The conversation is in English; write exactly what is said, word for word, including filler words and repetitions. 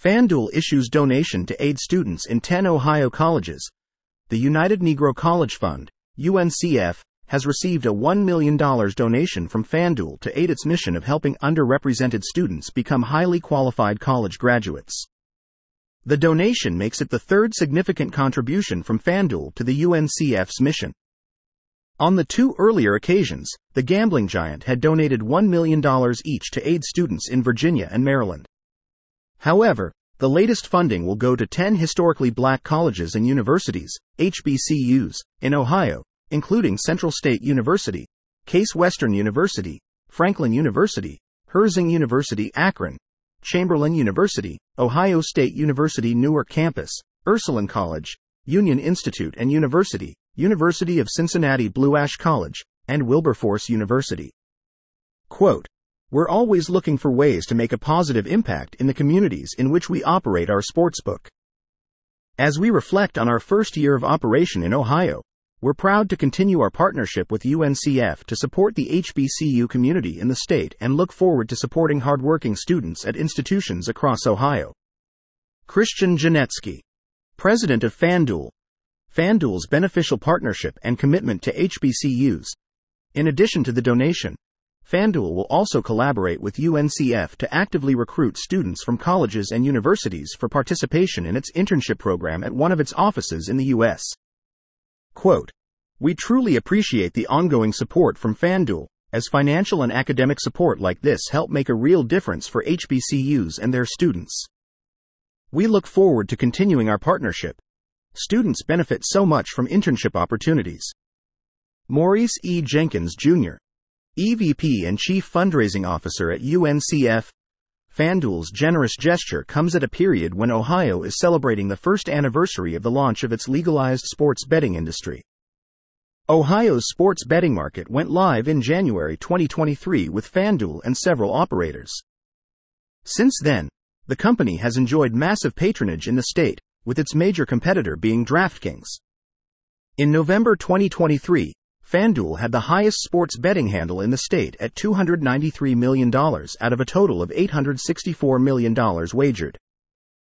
FanDuel issues donation to aid students in ten Ohio colleges. The United Negro College Fund, U N C F, has received a one million dollars donation from FanDuel to aid its mission of helping underrepresented students become highly qualified college graduates. The donation makes it the third significant contribution from FanDuel to the U N C F's mission. On the two earlier occasions, the gambling giant had donated one million dollars each to aid students in Virginia and Maryland. However, the latest funding will go to ten historically black colleges and universities, H B C Us, in Ohio, including Central State University, Case Western University, Franklin University, Herzing University Akron, Chamberlain University, Ohio State University Newark Campus, Ursuline College, Union Institute and University, University of Cincinnati Blue Ash College, and Wilberforce University. Quote, "We're always looking for ways to make a positive impact in the communities in which we operate our sportsbook. As we reflect on our first year of operation in Ohio, we're proud to continue our partnership with U N C F to support the H B C U community in the state and look forward to supporting hardworking students at institutions across Ohio." Christian Janetsky, president of FanDuel, FanDuel's beneficial partnership and commitment to H B C Us. In addition to the donation, FanDuel will also collaborate with U N C F to actively recruit students from colleges and universities for participation in its internship program at one of its offices in the U S Quote, "We truly appreciate the ongoing support from FanDuel, as financial and academic support like this help make a real difference for H B C Us and their students. We look forward to continuing our partnership. Students benefit so much from internship opportunities." Maurice E. Jenkins, Junior, E V P and Chief Fundraising Officer at U N C F. FanDuel's generous gesture comes at a period when Ohio is celebrating the first anniversary of the launch of its legalized sports betting industry. Ohio's sports betting market went live in January twenty twenty-three with FanDuel and several operators. Since then, the company has enjoyed massive patronage in the state, with its major competitor being DraftKings. In November twenty twenty-three, FanDuel had the highest sports betting handle in the state at two hundred ninety-three million dollars out of a total of eight hundred sixty-four million dollars wagered.